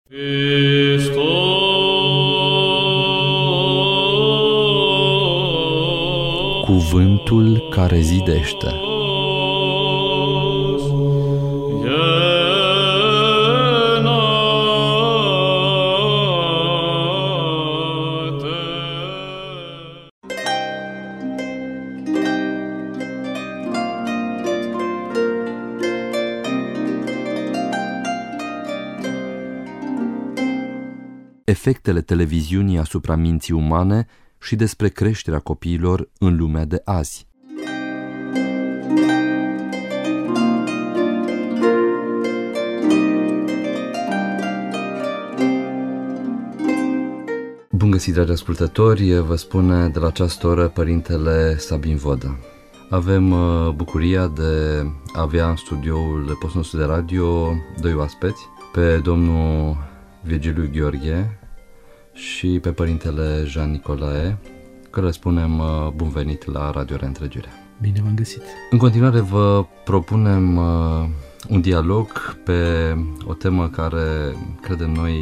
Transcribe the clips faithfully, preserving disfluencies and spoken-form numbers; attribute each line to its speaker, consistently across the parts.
Speaker 1: Cuvântul care zidește. Efectele televiziunii asupra minții umane și despre creșterea copiilor în lumea de azi. Bun găsit, dragi ascultători, vă spune de la această oră Părintele Sabin Vodă. Avem bucuria de a avea în studioul postului nostru de radio doi oaspeți, pe domnul Virgiliu Gheorghe și pe Părintele Jean Nicolae, care le spunem bun venit la Radio Reîntregirea.
Speaker 2: Bine v-am găsit!
Speaker 1: În continuare vă propunem un dialog pe o temă care, credem noi,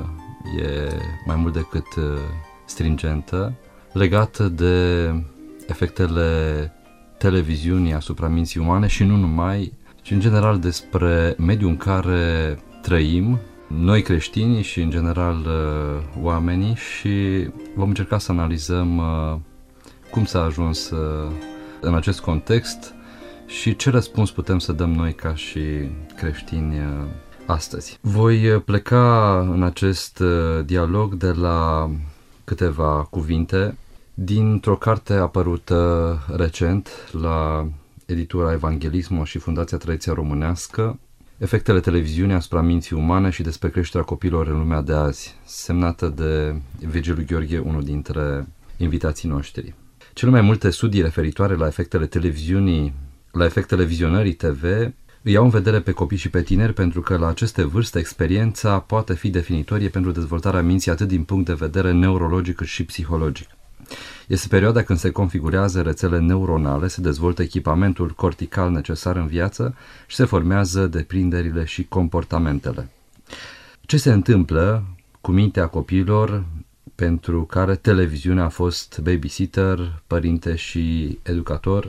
Speaker 1: e mai mult decât stringentă, legată de efectele televiziunii asupra minții umane și nu numai, ci în general despre mediul în care trăim, noi creștinii și în general oamenii, și vom încerca să analizăm cum s-a ajuns în acest context și ce răspuns putem să dăm noi ca și creștini astăzi. Voi pleca în acest dialog de la câteva cuvinte dintr-o carte apărută recent la editura Evanghelismo și Fundația Tradiția Românească, Efectele televiziunii asupra minții umane și despre creșterea copiilor în lumea de azi, semnată de Virgiliu Gheorghe, unul dintre invitații noștri. Cele mai multe studii referitoare la efectele televiziunii, la efectele vizionării T V, îi iau în vedere pe copii și pe tineri, pentru că la aceste vârste experiența poate fi definitorie pentru dezvoltarea minții atât din punct de vedere neurologic cât și psihologic. Este perioada când se configurează rețele neuronale, se dezvoltă echipamentul cortical necesar în viață și se formează deprinderile și comportamentele. Ce se întâmplă cu mintea copiilor pentru care televiziunea a fost babysitter, părinte și educator?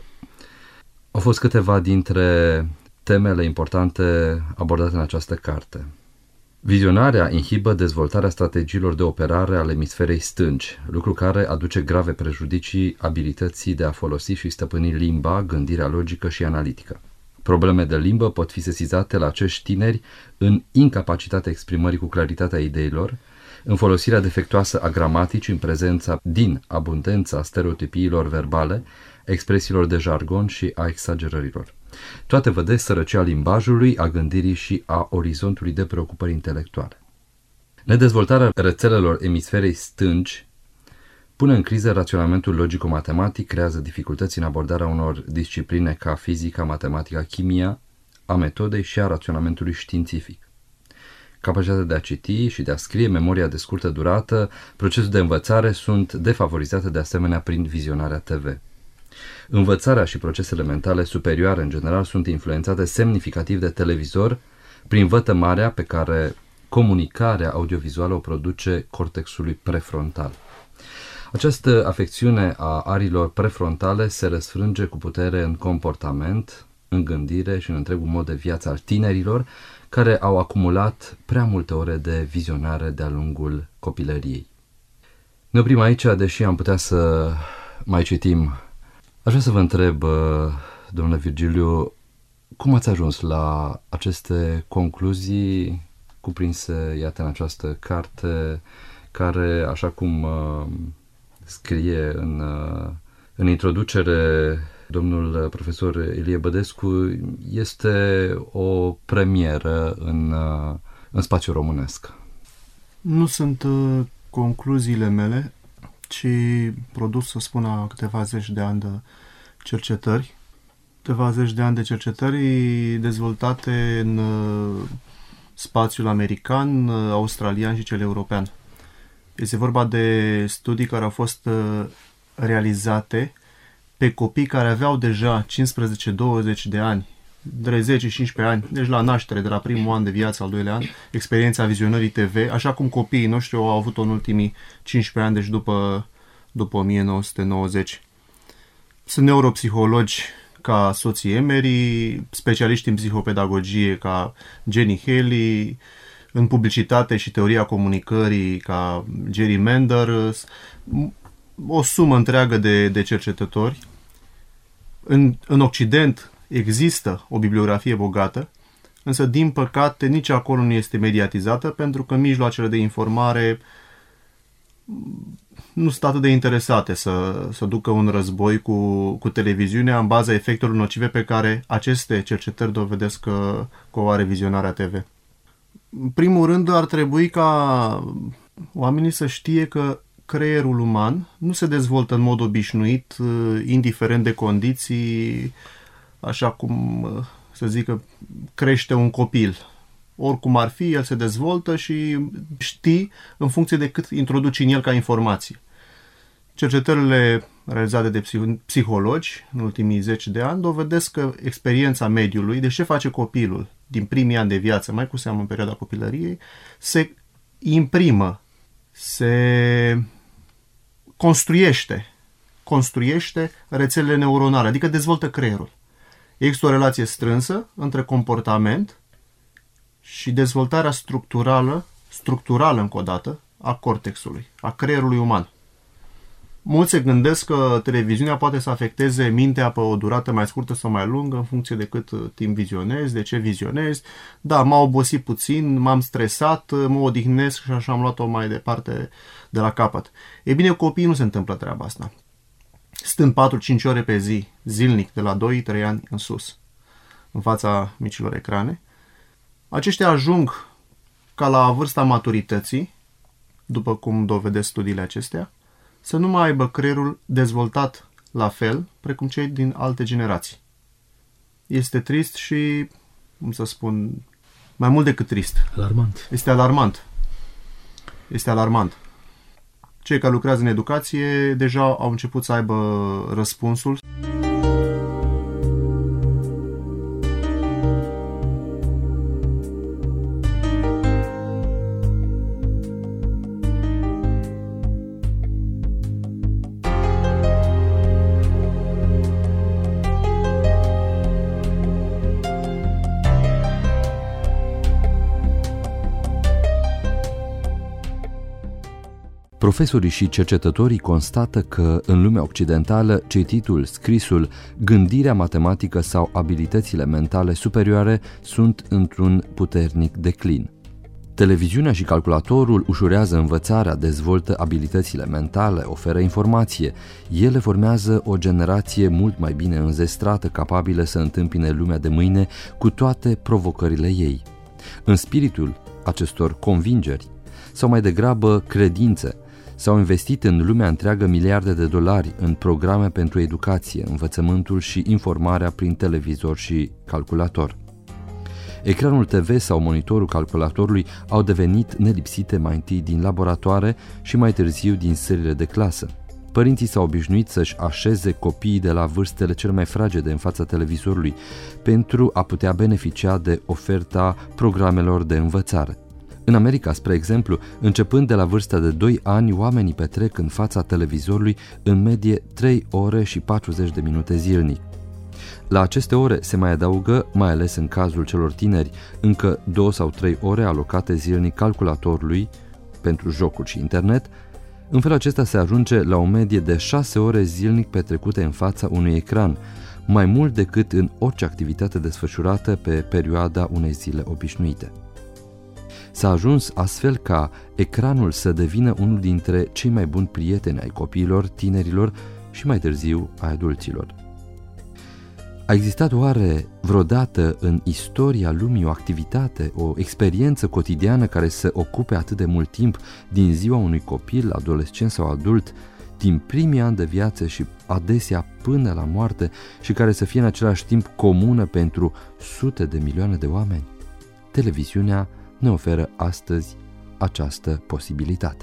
Speaker 1: Au fost câteva dintre temele importante abordate în această carte. Vizionarea inhibă dezvoltarea strategiilor de operare ale emisferei stângi, lucru care aduce grave prejudicii abilității de a folosi și stăpâni limba, gândirea logică și analitică. Probleme de limbă pot fi sesizate la acești tineri în incapacitatea exprimării cu claritatea ideilor, în folosirea defectuoasă a gramaticii, în prezența din abundența stereotipiilor verbale, expresiilor de jargon și a exagerărilor. Toate vădesc sărăcia limbajului, a gândirii și a orizontului de preocupări intelectuale. Nedezvoltarea rețelelor emisferei stângi pune în criză raționamentul logico-matematic, creează dificultăți în abordarea unor discipline ca fizica, matematica, chimia, a metodei și a raționamentului științific. Capacitatea de a citi și de a scrie, memoria de scurtă durată, procesul de învățare sunt defavorizate de asemenea prin vizionarea T V. Învățarea și procesele mentale superioare în general sunt influențate semnificativ de televizor prin vătămarea pe care comunicarea audiovizuală o produce cortexului prefrontal. Această afecțiune a arilor prefrontale se răsfrânge cu putere în comportament, în gândire și în întregul mod de viață al tinerilor care au acumulat prea multe ore de vizionare de-a lungul copilăriei. Ne oprim aici, deși am putea să mai citim. Aș vrea să vă întreb, domnule Virgiliu, cum ați ajuns la aceste concluzii cuprinse, iată, în această carte, care, așa cum uh, scrie în, uh, în introducere domnul profesor Ilie Bădescu, este o premieră în, uh, în spațiul românesc?
Speaker 2: Nu sunt uh, concluziile mele, ci produs, să spun, a câteva zeci de ani de cercetări, câteva zeci de ani de cercetări dezvoltate în spațiul american, australian și cel european. Este vorba de studii care au fost realizate pe copii care aveau deja cincisprezece douăzeci de ani de zece cincisprezece ani, deci la naștere, de la primul an de viață, al doilea an, experiența vizionării T V, așa cum copiii noștri au avut-o în ultimii cincisprezece ani, deci după, după o mie nouă sute nouăzeci. Sunt neuropsihologi ca soții Emery, specialiști în psihopedagogie ca Jenny Haley, în publicitate și teoria comunicării ca Jerry Menders, o sumă întreagă de, de cercetători. În, în Occident există o bibliografie bogată, însă din păcate nici acolo nu este mediatizată, pentru că mijloacele de informare nu sunt atât de interesate să, să ducă un război cu, cu televiziunea în baza efectelor nocive pe care aceste cercetări dovedesc că, că o are vizionarea T V. În primul rând ar trebui ca oamenii să știe că creierul uman nu se dezvoltă în mod obișnuit, indiferent de condiții, așa cum, să zic, că crește un copil. Oricum ar fi, el se dezvoltă și știi în funcție de cât introduci în el ca informație. Cercetările realizate de psihologi în ultimii zeci de ani dovedesc că experiența mediului, de ce face copilul din primii ani de viață, mai cu seamă în perioada copilăriei, se imprimă, se construiește, construiește rețelele neuronale, adică dezvoltă creierul. Există o relație strânsă între comportament și dezvoltarea structurală, structurală încă o dată, a cortexului, a creierului uman. Mulți se gândesc că televiziunea poate să afecteze mintea pe o durată mai scurtă sau mai lungă, în funcție de cât timp vizionezi, de ce vizionezi. Da, m-a obosit puțin, m-am stresat, mă odihnesc și așa am luat-o mai departe de la capăt. Ei bine, copiii nu se întâmplă treaba asta. Stând patru-cinci ore pe zi, zilnic, de la doi-trei ani în sus, în fața micilor ecrane, aceștia ajung ca la vârsta maturității, după cum dovedesc studiile acestea, să nu mai aibă creierul dezvoltat la fel precum cei din alte generații. Este trist și, cum să spun, mai mult decât trist.
Speaker 3: Alarmant.
Speaker 2: Este alarmant. Este alarmant. Cei care lucrează în educație deja au început să aibă răspunsul.
Speaker 1: Profesorii și cercetătorii constată că în lumea occidentală cititul, scrisul, gândirea matematică sau abilitățile mentale superioare sunt într-un puternic declin. Televiziunea și calculatorul ușurează învățarea, dezvoltă abilitățile mentale, oferă informație. Ele formează o generație mult mai bine înzestrată, capabilă să întâmpine lumea de mâine cu toate provocările ei. În spiritul acestor convingeri, sau mai degrabă credințe, s-au investit în lumea întreagă miliarde de dolari în programe pentru educație, învățământul și informarea prin televizor și calculator. Ecranul T V sau monitorul calculatorului au devenit nelipsite mai întâi din laboratoare și mai târziu din sălile de clasă. Părinții s-au obișnuit să-și așeze copiii de la vârstele cel mai fragede în fața televizorului pentru a putea beneficia de oferta programelor de învățare. În America, spre exemplu, începând de la vârsta de doi ani, oamenii petrec în fața televizorului în medie trei ore și patruzeci de minute zilnic. La aceste ore se mai adaugă, mai ales în cazul celor tineri, încă două sau trei ore alocate zilnic calculatorului pentru jocuri și internet. În felul acesta se ajunge la o medie de șase ore zilnic petrecute în fața unui ecran, mai mult decât în orice activitate desfășurată pe perioada unei zile obișnuite. S-a ajuns astfel ca ecranul să devină unul dintre cei mai buni prieteni ai copiilor, tinerilor și mai târziu ai adulților. A existat oare vreodată în istoria lumii o activitate, o experiență cotidiană care să ocupe atât de mult timp din ziua unui copil, adolescent sau adult, din primii ani de viață și adesea până la moarte și care să fie în același timp comună pentru sute de milioane de oameni? Televiziunea ne oferă astăzi această posibilitate.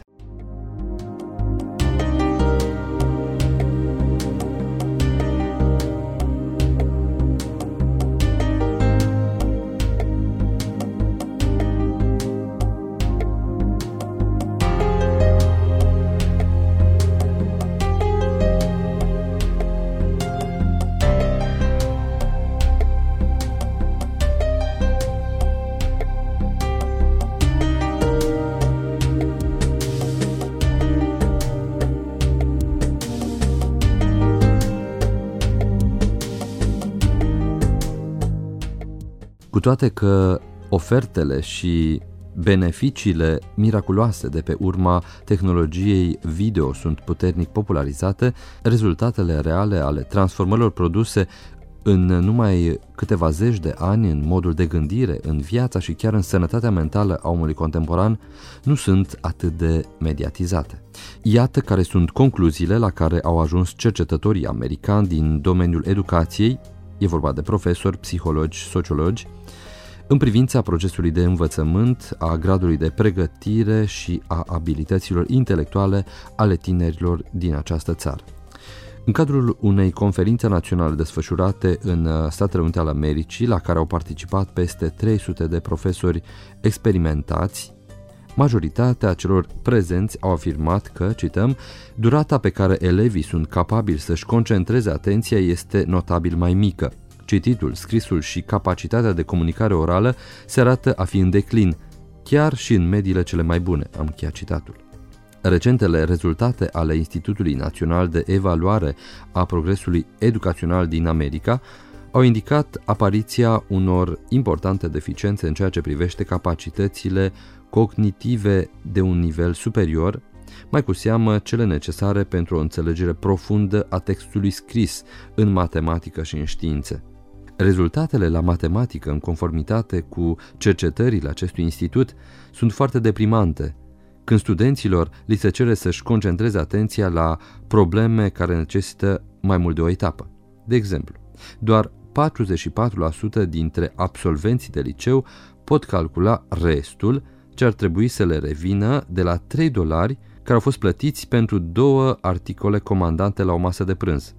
Speaker 1: toate că ofertele și beneficiile miraculoase de pe urma tehnologiei video sunt puternic popularizate, rezultatele reale ale transformărilor produse în numai câteva zeci de ani în modul de gândire, în viața și chiar în sănătatea mentală a omului contemporan nu sunt atât de mediatizate. Iată care sunt concluziile la care au ajuns cercetătorii americani din domeniul educației, e vorba de profesori, psihologi, sociologi, în privința procesului de învățământ, a gradului de pregătire și a abilităților intelectuale ale tinerilor din această țară. În cadrul unei conferințe naționale desfășurate în Statele Unite ale Americii, la care au participat peste trei sute de profesori experimentați, majoritatea celor prezenți au afirmat că, cităm, durata pe care elevii sunt capabili să-și concentreze atenția este notabil mai mică. Cititul, scrisul și capacitatea de comunicare orală se arată a fi în declin, chiar și în mediile cele mai bune, am încheiat citatul. Recentele rezultate ale Institutului Național de Evaluare a Progresului Educațional din America au indicat apariția unor importante deficiențe în ceea ce privește capacitățile cognitive de un nivel superior, mai cu seamă cele necesare pentru o înțelegere profundă a textului scris în matematică și în științe. Rezultatele la matematică, în conformitate cu cercetările acestui institut, sunt foarte deprimante, când studenților li se cere să-și concentreze atenția la probleme care necesită mai mult de o etapă. De exemplu, doar patruzeci și patru la sută dintre absolvenții de liceu pot calcula restul ce ar trebui să le revină de la trei dolari care au fost plătiți pentru două articole comandate la o masă de prânz.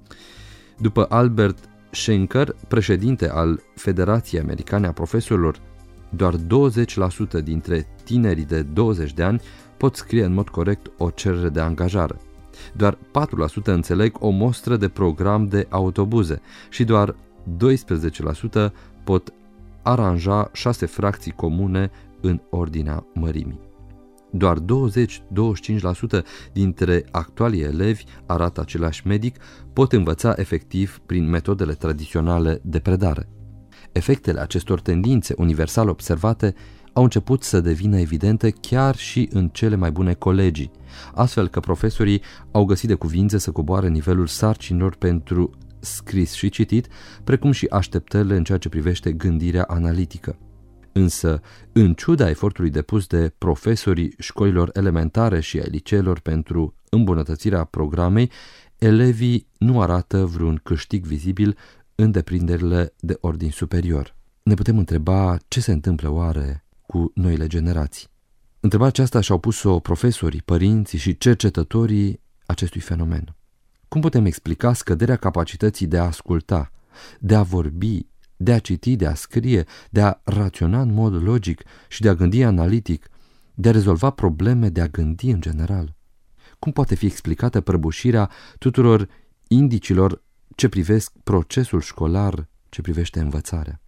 Speaker 1: După Albert Schenker, președinte al Federației Americane a Profesorilor, doar douăzeci la sută dintre tinerii de douăzeci de ani pot scrie în mod corect o cerere de angajare. Doar patru la sută înțeleg o mostră de program de autobuze și doar doisprezece la sută pot aranja șase fracții comune în ordinea mărimii. Doar douăzeci la douăzeci și cinci la sută dintre actualii elevi, arată același medic, pot învăța efectiv prin metodele tradiționale de predare. Efectele acestor tendințe universal observate au început să devină evidente chiar și în cele mai bune colegii, astfel că profesorii au găsit de cuvință să coboare nivelul sarcinilor pentru scris și citit, precum și așteptările în ceea ce privește gândirea analitică. Însă, în ciuda efortului depus de profesorii școlilor elementare și ai liceelor pentru îmbunătățirea programei, elevii nu arată vreun câștig vizibil în deprinderile de ordin superior. Ne putem întreba ce se întâmplă oare cu noile generații. Întrebarea aceasta și-au pus-o profesorii, părinții și cercetătorii acestui fenomen. Cum putem explica scăderea capacității de a asculta, de a vorbi, de a citi, de a scrie, de a raționa în mod logic și de a gândi analitic, de a rezolva probleme, de a gândi în general? Cum poate fi explicată prăbușirea tuturor indicilor ce privesc procesul școlar, ce privește învățarea?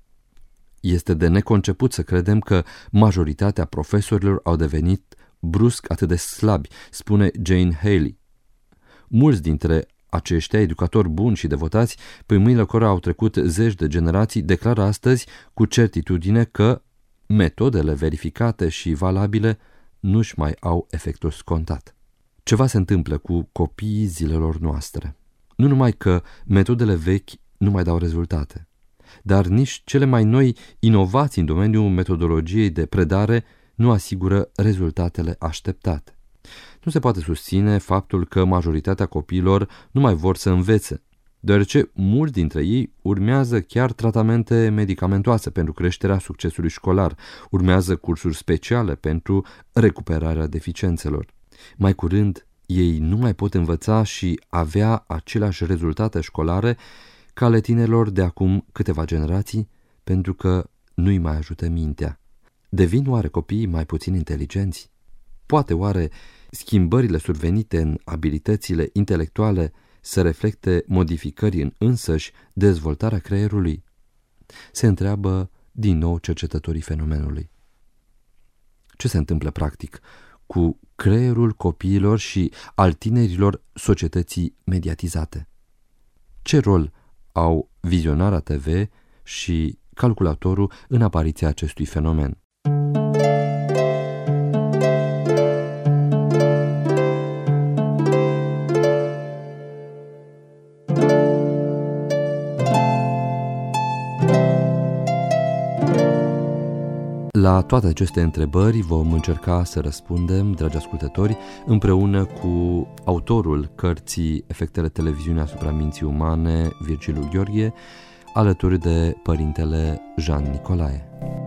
Speaker 1: Este de neconceput să credem că majoritatea profesorilor au devenit brusc atât de slabi, spune Jane Haley. Mulți dintre aceștia, educatori buni și devotați, pe mâinile cărora au trecut zeci de generații, declară astăzi cu certitudine că metodele verificate și valabile nu-și mai au efectul scontat. Ceva se întâmplă cu copiii zilelor noastre. Nu numai că metodele vechi nu mai dau rezultate, dar nici cele mai noi inovații în domeniul metodologiei de predare nu asigură rezultatele așteptate. Nu se poate susține faptul că majoritatea copiilor nu mai vor să învețe, deoarece mulți dintre ei urmează chiar tratamente medicamentoase pentru creșterea succesului școlar, urmează cursuri speciale pentru recuperarea deficiențelor. Mai curând, ei nu mai pot învăța și avea aceleași rezultate școlare ca ale tinerilor de acum câteva generații, pentru că nu-i mai ajută mintea. Devin oare copiii mai puțin inteligenți? Poate oare schimbările survenite în abilitățile intelectuale să reflecte modificări în însăși dezvoltarea creierului? Se întreabă din nou cercetătorii fenomenului. Ce se întâmplă practic cu creierul copiilor și al tinerilor societății mediatizate? Ce rol au vizionarea T V și calculatorul în apariția acestui fenomen. La toate aceste întrebări vom încerca să răspundem, dragi ascultători, împreună cu autorul cărții Efectele televiziunii asupra minții umane, Virgiliu Gheorghe, alături de părintele Jean Nicolae.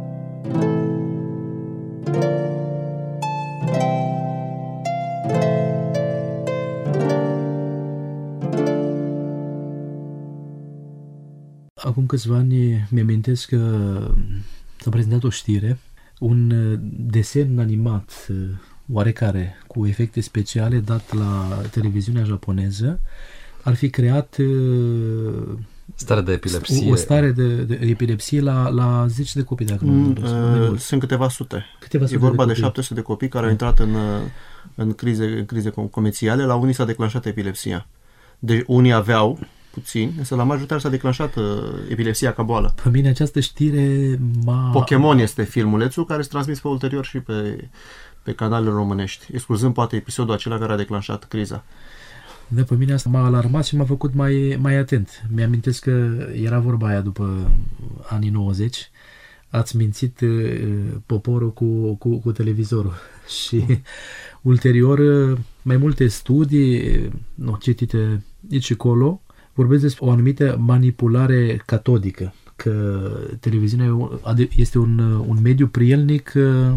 Speaker 3: Acum câțiva ani mi-amintesc că s-a prezentat o știre, un desen animat oarecare cu efecte speciale dat la televiziunea japoneză ar fi creat
Speaker 1: stare de epilepsie.
Speaker 3: o stare de, de epilepsie la, la zeci de copii, dacă nu
Speaker 2: mm, Sunt câteva sute.
Speaker 3: Câteva sute
Speaker 2: e vorba de,
Speaker 3: de
Speaker 2: șapte sute de copii care au intrat în, în crize, în crize comerciale. La unii s-a declanșat epilepsia. Deci unii aveau puțin, însă la majoritatea s-a declanșat uh, epilepsia ca boală.
Speaker 3: Pe mine această știre m-a...
Speaker 2: Pokémon este filmulețul care se transmis pe ulterior și pe, pe canalele românești, excluzând poate episodul acela care a declanșat criza.
Speaker 3: Da, pe mine asta m-a alarmat și m-a făcut mai, mai atent. Mi-amintesc că era vorba aia după anii nouăzeci, ați mințit uh, poporul cu, cu, cu televizorul și ulterior mai multe studii no, citite aici și acolo vorbesc despre o anumită manipulare catodică, că televiziunea este un, un mediu prielnic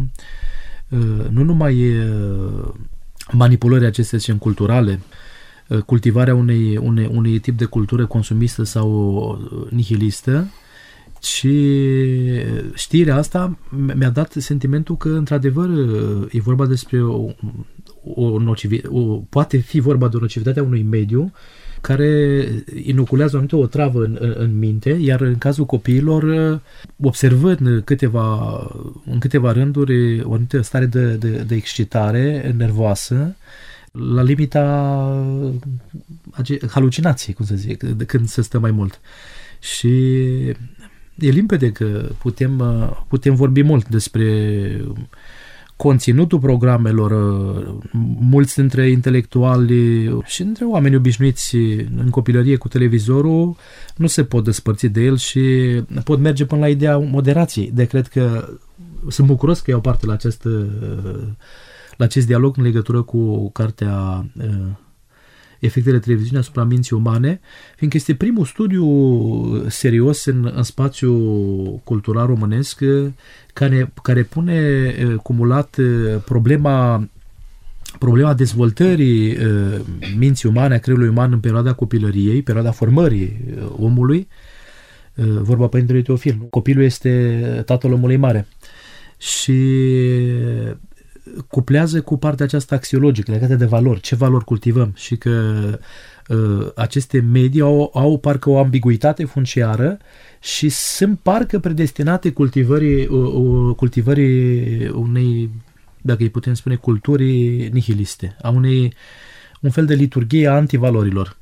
Speaker 3: nu numai manipulării acestea culturale, cultivarea unei, unei, unei tip de cultură consumistă sau nihilistă, ci știrea asta mi-a dat sentimentul că într-adevăr e vorba despre o, o, nocivi, o poate fi vorba de o nocivitate a unui mediu care inoculează o anumită o travă în, în, în minte, iar în cazul copiilor, observând câteva, în câteva rânduri o anumită stare de, de, de excitare nervoasă, la limita halucinației, cum să zic, de când se stă mai mult. Și e limpede că putem, putem vorbi mult despre conținutul programelor. Mulți dintre intelectuali și dintre oameni obișnuiți în copilărie cu televizorul nu se pot despărți de el și pot merge până la ideea moderației. De cred că sunt bucuros că iau parte la acest, la acest dialog în legătură cu cartea Efectele televiziunii asupra minții umane, fiindcă este primul studiu serios în, în spațiul cultural românesc care, care pune cumulat problema, problema dezvoltării minții umane, a creierului uman în perioada copilăriei, perioada formării omului. Vorba Părintelui Teofil. Copilul este tatăl omului mare. Și cuplează cu partea aceasta axiologică, legată de valori, ce valori cultivăm și că uh, aceste medii au, au parcă o ambiguitate funciară și sunt parcă predestinate cultivării, uh, uh, cultivării unei, dacă îi putem spune, culturi nihiliste, a unei, un fel de liturghie a antivalorilor.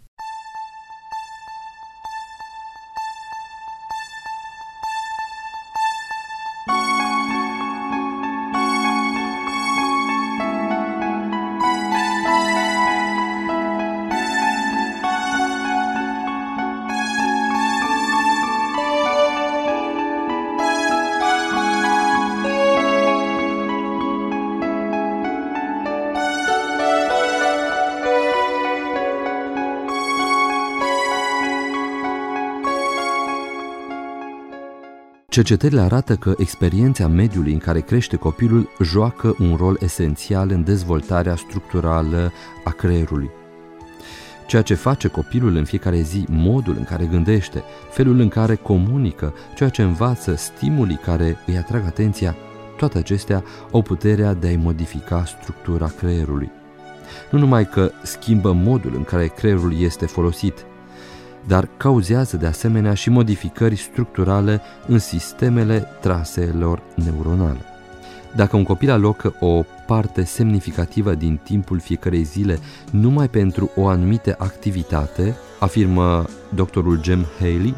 Speaker 1: Cercetările arată că experiența mediului în care crește copilul joacă un rol esențial în dezvoltarea structurală a creierului. Ceea ce face copilul în fiecare zi, modul în care gândește, felul în care comunică, ceea ce învață, stimulii care îi atrag atenția, toate acestea au puterea de a-i modifica structura creierului. Nu numai că schimbă modul în care creierul este folosit, dar cauzează de asemenea și modificări structurale în sistemele traseelor neuronale. Dacă un copil alocă o parte semnificativă din timpul fiecărei zile numai pentru o anumită activitate, afirmă doctorul Jim Haley,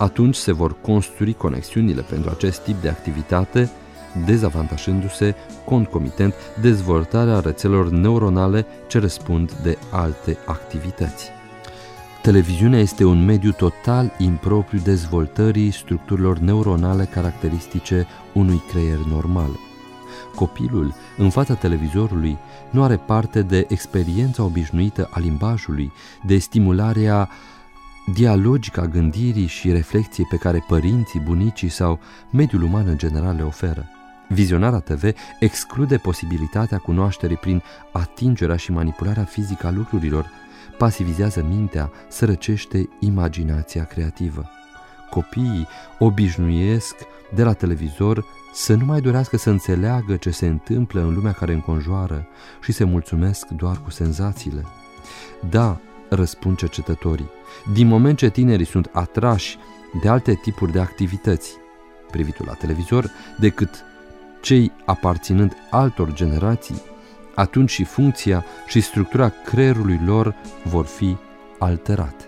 Speaker 1: atunci se vor construi conexiunile pentru acest tip de activitate, dezavantajându-se concomitent dezvoltarea rețelelor neuronale ce răspund de alte activități. Televiziunea este un mediu total impropriu dezvoltării structurilor neuronale caracteristice unui creier normal. Copilul, în fața televizorului, nu are parte de experiența obișnuită a limbajului, de stimularea dialogică a gândirii și reflexiei pe care părinții, bunicii sau mediul uman în general le oferă. Vizionarea T V exclude posibilitatea cunoașterii prin atingerea și manipularea fizică a lucrurilor, pasivizează mintea, sărăcește imaginația creativă. Copiii obișnuiesc de la televizor să nu mai dorească să înțeleagă ce se întâmplă în lumea care înconjoară și se mulțumesc doar cu senzațiile. Da, răspund cercetătorii, din moment ce tinerii sunt atrași de alte tipuri de activități, privitul la televizor, decât cei aparținând altor generații, atunci și funcția și structura creierului lor vor fi alterate.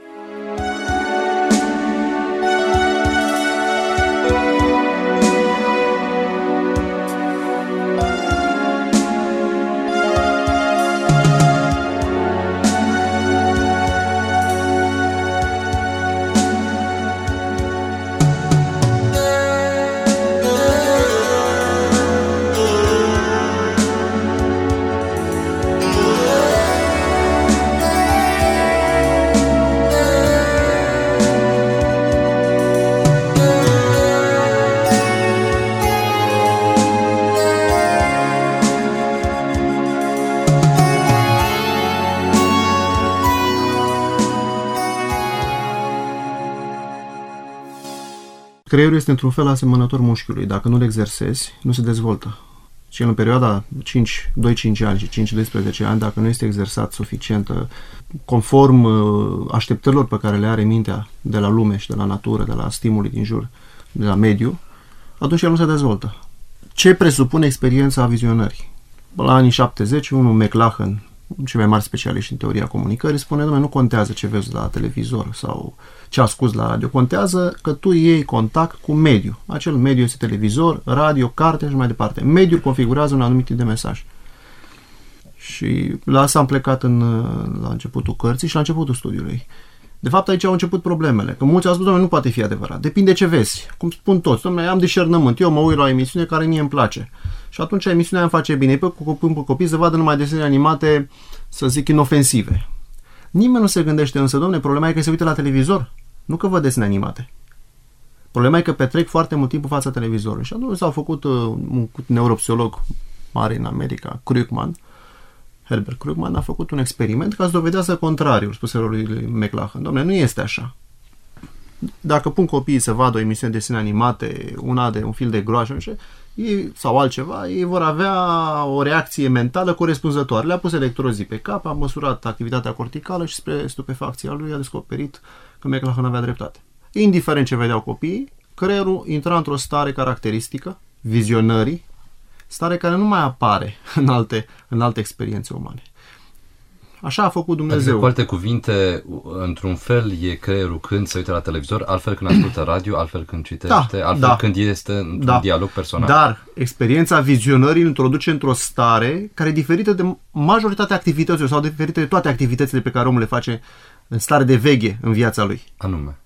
Speaker 2: Creierul este într-un fel asemănător mușchiului. Dacă nu-l exersezi, nu se dezvoltă. Și în perioada cinci, doi cinci ani și cinci doisprezece ani, dacă nu este exersat suficient, conform așteptărilor pe care le are mintea de la lume și de la natură, de la stimuli din jur, de la mediu, atunci el nu se dezvoltă. Ce presupune experiența vizionării? La anii șaptezeci, unul McLachlan, cei mai mari specialiști în teoria comunicării, spune, dom'le, nu contează ce vezi la televizor sau ce asculți la radio, contează că tu iei contact cu mediul. Acel mediu este televizor, radio, carte și mai departe. Mediul configurează un anumit tip de mesaj. Și la asta am plecat în, la începutul cărții și la începutul studiului. De fapt, aici au început problemele, că mulți au spus, dom'le, nu poate fi adevărat. Depinde ce vezi. Cum spun toți, dom'le, am discernământ, eu mă uit la o emisiune care mie îmi place. Și atunci emisiunea îmi face bine. Pe copii, pe copii să vadă numai desene animate, să zic, inofensive. Nimeni nu se gândește însă, dom'le, problema e că se uită la televizor, nu că văd desene animate. Problema e că petrec foarte mult timp în fața televizorului. Și atunci s-au făcut uh, un neuropsiholog mare în America, Krugman, Herbert Krugman, a făcut un experiment ca să dovedească contrariul spuselor lui McLachlan. Dom'le, nu este așa. Dacă pun copiii să vadă o emisiune de desene animate, una de un film de groașă, ei, sau altceva, ei vor avea o reacție mentală corespunzătoare. Le-a pus electrozii pe cap, a măsurat activitatea corticală și spre stupefacția lui a descoperit că McLachlan avea dreptate. Indiferent ce vedeau copiii, creierul intra într-o stare caracteristică, vizionării, stare care nu mai apare în alte, în alte experiențe umane. Așa a făcut Dumnezeu.
Speaker 1: Adică, cu alte cuvinte, într-un fel e creierul când se uită la televizor, altfel când ascultă radio, altfel când citește, da, altfel da, când este într-un da, dialog personal.
Speaker 2: Dar experiența vizionării îl introduce într-o stare care e diferită de majoritatea activităților sau diferită de toate activitățile pe care omul le face în stare de veche în viața lui.
Speaker 1: Anume?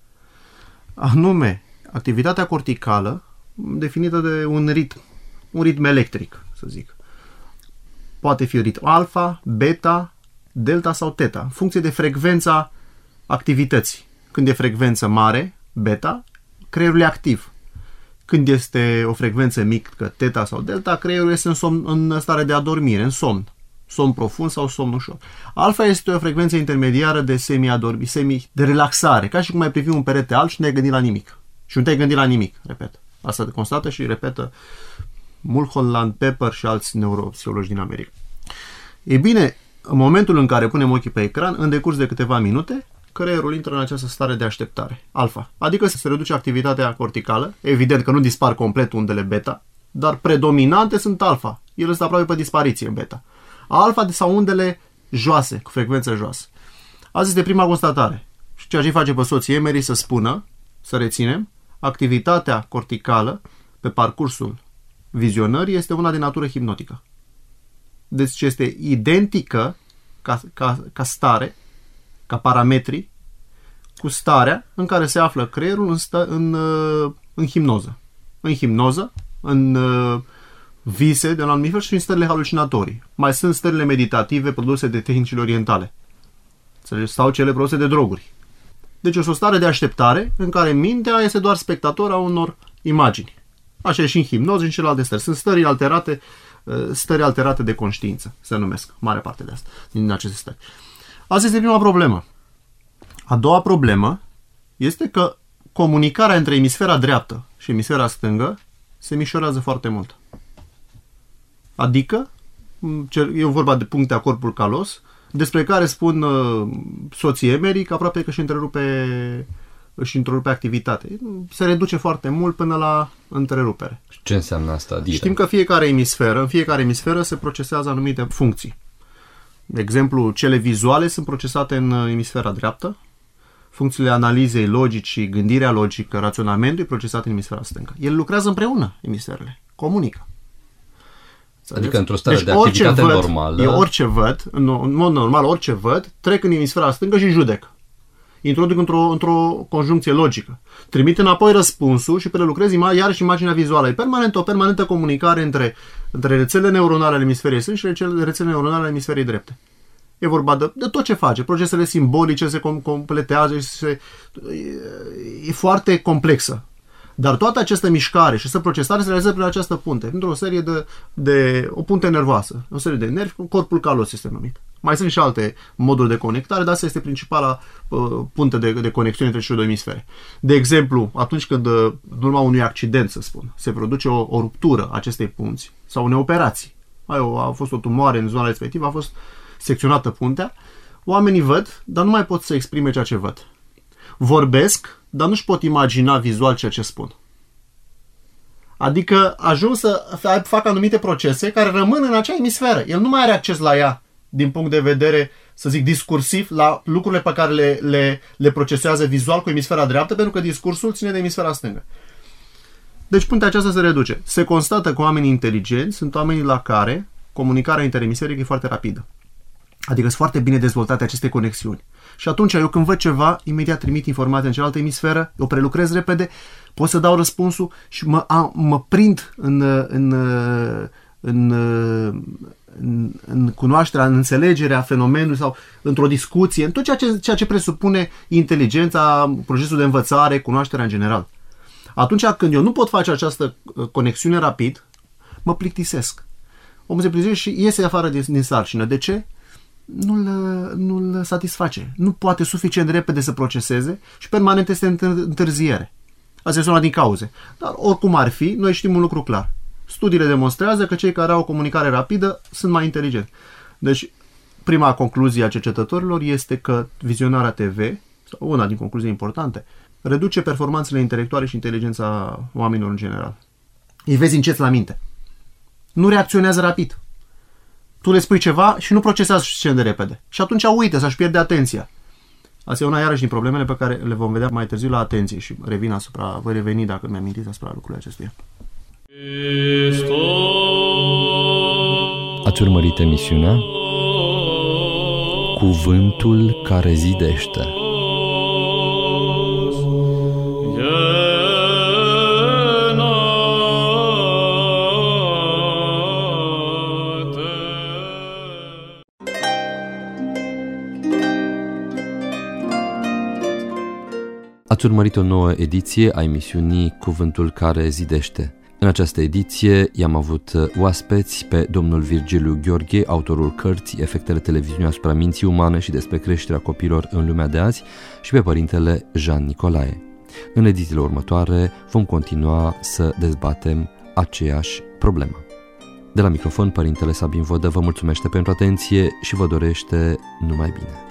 Speaker 2: Anume, activitatea corticală definită de un ritm, un ritm electric, să zic. Poate fi ritm alfa, beta, delta sau teta, în funcție de frecvența activității. Când e frecvență mare, beta, creierul e activ. Când este o frecvență mică, teta sau delta, creierul este în, somn, în stare de adormire, în somn. Somn profund sau somn ușor. Alfa este o frecvență intermediară de semi-adormire, semi, de relaxare, ca și cum ai privi un perete alb și nu te-ai gândit la nimic. Și nu te-ai gândit la nimic, repet. Asta te constată și repetă Mulholland, Pepper și alți neuropsihologi din America. Ei bine, în momentul în care punem ochii pe ecran, în decurs de câteva minute, creierul intră în această stare de așteptare, alfa. Adică se reduce activitatea corticală, evident că nu dispar complet undele beta, dar predominante sunt alfa. Ele sunt aproape pe dispariție beta. Alfa sau undele joase, cu frecvență joasă. Asta este prima constatare. Și ceea ce face pe soții Emery să spună să reținem, activitatea corticală pe parcursul vizionării este una de natură hipnotică. Deci este identică ca, ca, ca stare, ca parametri, cu starea în care se află creierul în, stă, în, în hipnoză. În hipnoză, în vise de un anumit fel și în stările halucinatorii. Mai sunt stările meditative produse de tehnicile orientale sau cele produse de droguri. Deci este o stare de așteptare în care mintea este doar spectator a unor imagini. Așa e și în hipnoză și în celelalte stări. Sunt stări alterate, stări alterate de conștiință, se numesc, mare parte de asta, din aceste stări. Asta este prima problemă. A doua problemă este că comunicarea între emisfera dreaptă și emisfera stângă se mișorează foarte mult. Adică, e vorba de puncte a corpului calos, despre care spun uh, soții Emery că aproape că își întrerupe, își întrerupe activitate. Se reduce foarte mult până la întrerupere.
Speaker 1: Ce înseamnă asta? Direct?
Speaker 2: Știm că fiecare emisferă, în fiecare emisferă se procesează anumite funcții. De exemplu, cele vizuale sunt procesate în emisfera dreaptă, funcțiile analizei logicii, gândirea logică, raționamentului procesate în emisfera stângă. Ele lucrează împreună, emisferele, comunică.
Speaker 1: Adică într-o stare
Speaker 2: deci
Speaker 1: de activitate
Speaker 2: văd,
Speaker 1: normală.
Speaker 2: Eu orice văd, în, în mod normal, orice văd, trec în emisfera stângă și judec. Introduc într-o, într-o conjuncție logică. Trimit înapoi răspunsul și prelucrez ima, iarăși imaginea vizuală. E permanent, o permanentă comunicare între, între rețelele neuronale ale emisferei stângi și rețelele neuronale ale emisferei drepte. E vorba de, de tot ce face. Procesele simbolice se com, completează și se, e, e foarte complexă. Dar toată această mișcare și această procesare se realizează prin această punte, într-o serie de, de o punte nervoasă, o serie de nervi, corpul calos este numit. Mai sunt și alte moduri de conectare, dar asta este principala uh, punte de, de conexiune între cele două emisfere. De exemplu, atunci când, în urma unui accident, să spun, se produce o, o ruptură acestei punți sau unei operații, a, a fost o tumoare în zona respectivă, a fost secționată puntea, oamenii văd, dar nu mai pot să exprime ceea ce văd. Vorbesc, dar nu-și pot imagina vizual ceea ce spun. Adică ajung să fac anumite procese care rămân în acea emisferă. El nu mai are acces la ea din punct de vedere, să zic, discursiv, la lucrurile pe care le, le, le procesează vizual cu emisfera dreaptă, pentru că discursul ține de emisfera stângă. Deci puntea aceasta se reduce. Se constată că oamenii inteligenți sunt oamenii la care comunicarea interemisferică e foarte rapidă. Adică sunt foarte bine dezvoltate aceste conexiuni. Și atunci eu când văd ceva, imediat trimit informația în cealaltă emisferă, o prelucrez repede, pot să dau răspunsul și mă, a, mă prind în, în, în, în, în cunoașterea, în înțelegerea fenomenului sau într-o discuție, în tot ceea ce, ceea ce presupune inteligența, procesul de învățare, cunoașterea în general. Atunci când eu nu pot face această conexiune rapid, mă plictisesc. Omul se plictisește și iese afară din, din sarcină. De ce? Nu-l, nu-l satisface. Nu poate suficient de repede să proceseze și permanent este în întârziere. Asta este una din cauze. Dar oricum ar fi, noi știm un lucru clar. Studiile demonstrează că cei care au o comunicare rapidă sunt mai inteligenți. Deci, prima concluzie a cercetătorilor este că vizionarea T V, sau una din concluzii importante, reduce performanțele intelectuale și inteligența oamenilor în general. Îi vezi încet la minte. Nu reacționează rapid. Tu le spui ceva și nu procesează suficient de repede. Și atunci uită să-și pierde atenția. Asta e una iarăși din problemele pe care le vom vedea mai târziu la atenție și revin asupra, voi reveni dacă mi-am amintit asupra lucrurilor acestuia.
Speaker 1: Ați urmărit emisiunea Cuvântul care zidește. Ați urmărit o nouă ediție a emisiunii Cuvântul care zidește. În această ediție i-am avut oaspeți pe domnul Virgiliu Gheorghe, autorul cărții Efectele televiziunii asupra minții umane și despre creșterea copilor în lumea de azi, și pe părintele Jean Nicolae. În edițiile următoare vom continua să dezbatem aceeași problemă. De la microfon, părintele Sabin Vodă vă mulțumește pentru atenție și vă dorește numai bine.